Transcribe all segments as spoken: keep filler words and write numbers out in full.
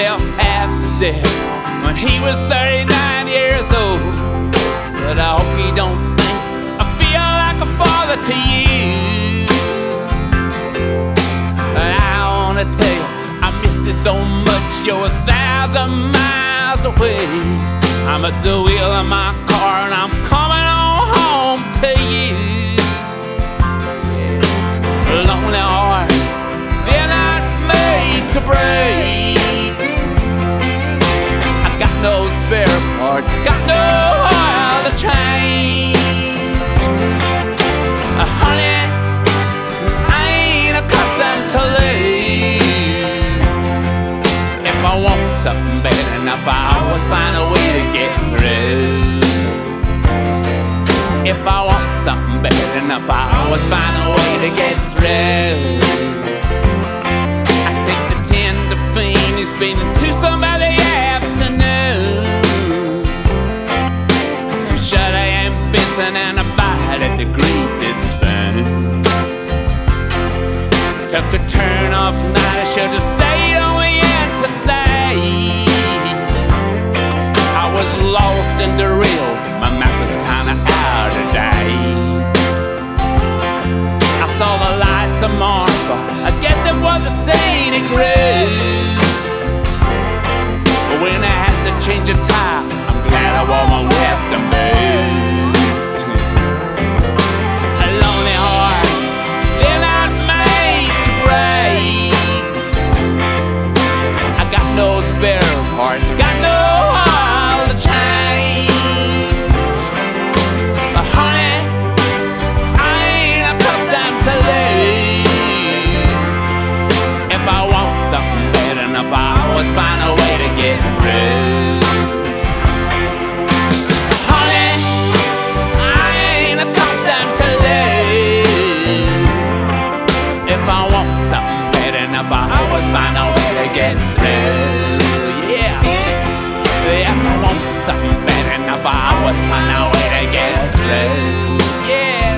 himself after death when he was thirty-nine years old. But I hope you don't think I feel like a father to you. But I wanna tell you, I miss you so much. You're a thousand miles away. I'm at the wheel of my car and I'm coming on home to you. Yeah. Lonely hearts, they're not made to break. I got no spare parts, got no oil to change. Uh, honey, I ain't accustomed to lose. If I want something bad enough, I always find a way to get through. If I want something bad enough, I always find a way to get through. I take the tender Phoenix bean to somebody afternoon. Some Shudder and Benson and a bite at the greasy spoon. Took a turn off night, I should have stayed on the interstate. I was lost and derailed, my map was kinda out of date. I saw the lights of Marfa, I guess it was a scenic route. But when I had to change a tire, I'm glad I wore my western boots. Lonely hearts, they're not made to break. I got no spare parts, got no oil to change. But honey, I ain't accustomed to lose. If I want something bad enough, I always find a way to get through. Honey, I ain't accustomed to lose. If I want something bad enough, I always find a way to get through. Yeah. If I want something bad enough, I always find a way to get through. Yes.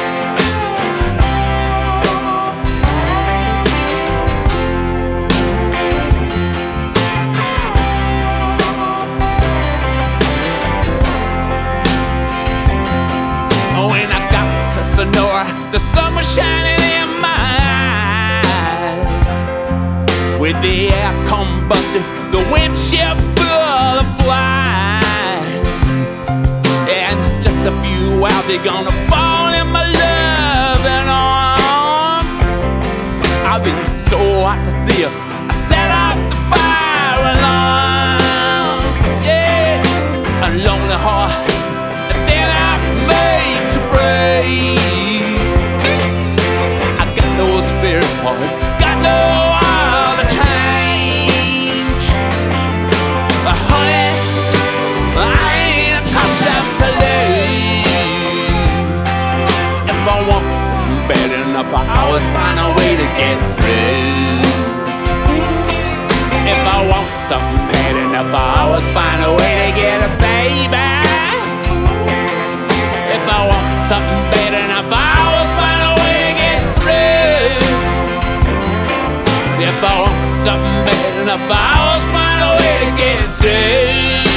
When I got to Sonora, the sun was shining in my eyes. With the air combusted, the windshield full of flies. And just a few hours, you're gonna fall in my loving arms. I've been so hot to see you, I set off the fire alarms. Yeah, a lonely hearts, they're not made to break. I got no spare parts, got no oil to change. But honey, I ain't accustomed to lose. If I want something bad enough, I always find a way to get through. If I want something bad enough, I always find a way to get a baby. If I want something bad enough, I always find a way to get through. If I want something bad enough, I always find a way to get through.